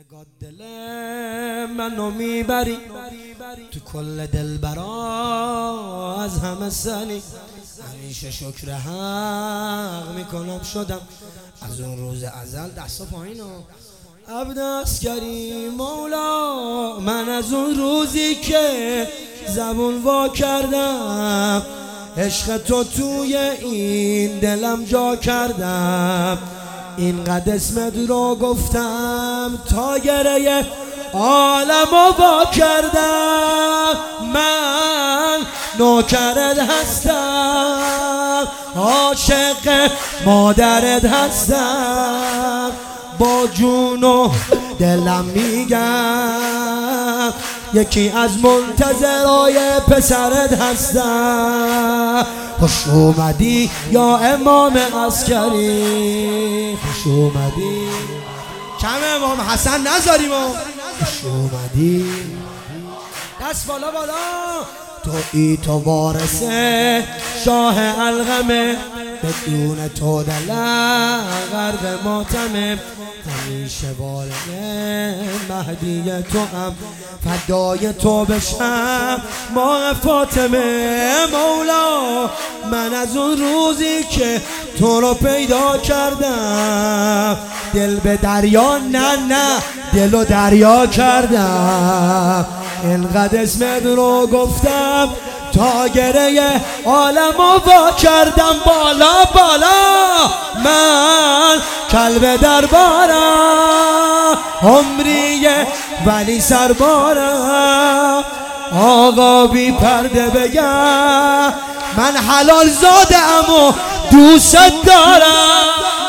نگاه دل منو میبری تو کل دلبرا از همه سنی همیشه شکر حق میکنم شدم از اون روز ازل. دستا پایینو عبد عسکری مولا، من از اون روزی که زبون وا کردم عشق تو توی این دلم جا کردم، اینقدر اسمت رو گفتم تا گره عالمو وا کردم. من نوکرت هستم، عاشق مادرت هستم، با جون و دلم میگم یکی از منتظرای پسرت هستم. خوش اومدی یا امام عسکری، خوش اومدی. کم امام حسن نذاریم. خوش اومدی. دست بالا بالا. تو وارث شاه علقمه، بدون تو دلم غرق ماتمه، همیشه وارث مهدی تو هم فدای تو بشم ما فاطمه. مولا من از اون روزی که تو رو پیدا کردم دل به دریا نه دل و دریا کردم، اینقدر اسمت رو گفتم تا گره عالمو وا کردم. بالا بالا من کلب دربارم، عمریه ولی سربارم، آقا بی پرده بگم من حلال زادم و دوست دارم.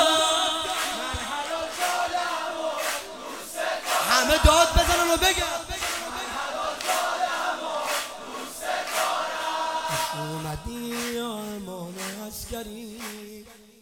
همه داد بزنن و بگم اومدی یا امام عسکری.